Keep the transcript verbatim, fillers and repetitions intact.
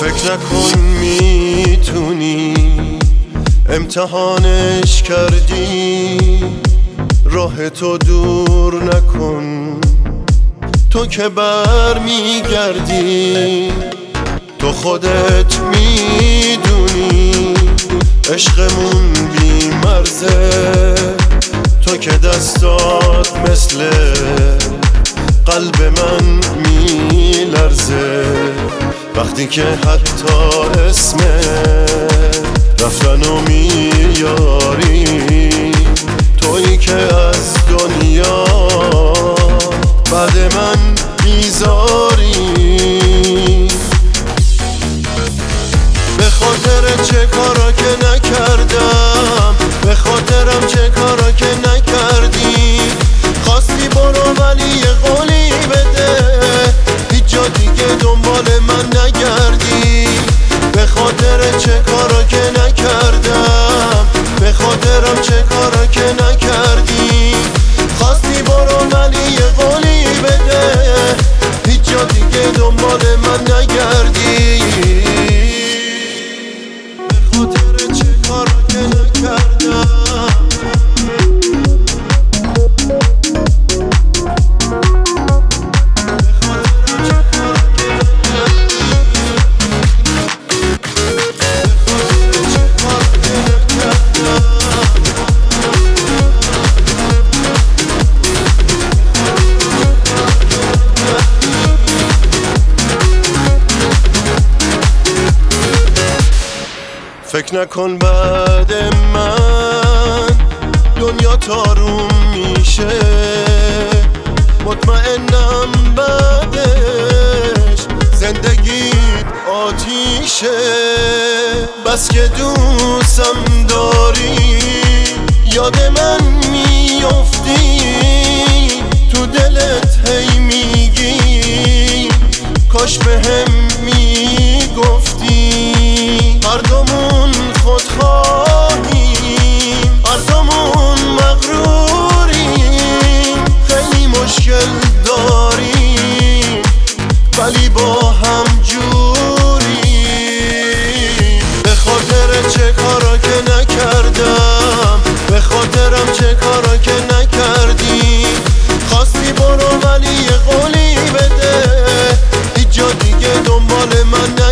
فکر نکن میتونی امتحانش کردی، راه تو دور نکن، تو که بر میگردی. تو خودت میدونی عشقمون بی مرزه، تو که دستات مثل قلب من میلرزه وقتی که حتی اسم رفتنو میاری. تویی که از دنیا بعد من بیزاری. به خاطر چه کارا که نکردم، به خاطرم چه کارا که نکردی. خواستی برو ولی یه قولی بده، هیچ جا دیگه دنبال من نگردی. به خاطر چه کارا که نکردم، به خاطرم چه کارا که نکردی. خواستی برو ولی یه قولی بده، هیچ جا دیگه دنبال من نگردی. به خاطر چه کارا که نکردم. فکر نکن بعد من دنیا تاروم میشه، مطمئنم بعدش زندگیت آتیشه. بس که دوستم داری یاد من میافتی، تو دلت هی میگی کاش بهم میگفتی. هر دومون خودخواهیم، هر دومون مغروریم، خیلی مشکل داریم ولی با هم جوریم. به خاطر چه کارا که نکردم، به خاطرم چه کارا که نکردی. خواستی برو ولی یه قولی بده، هیچ جا دیگه دنبال من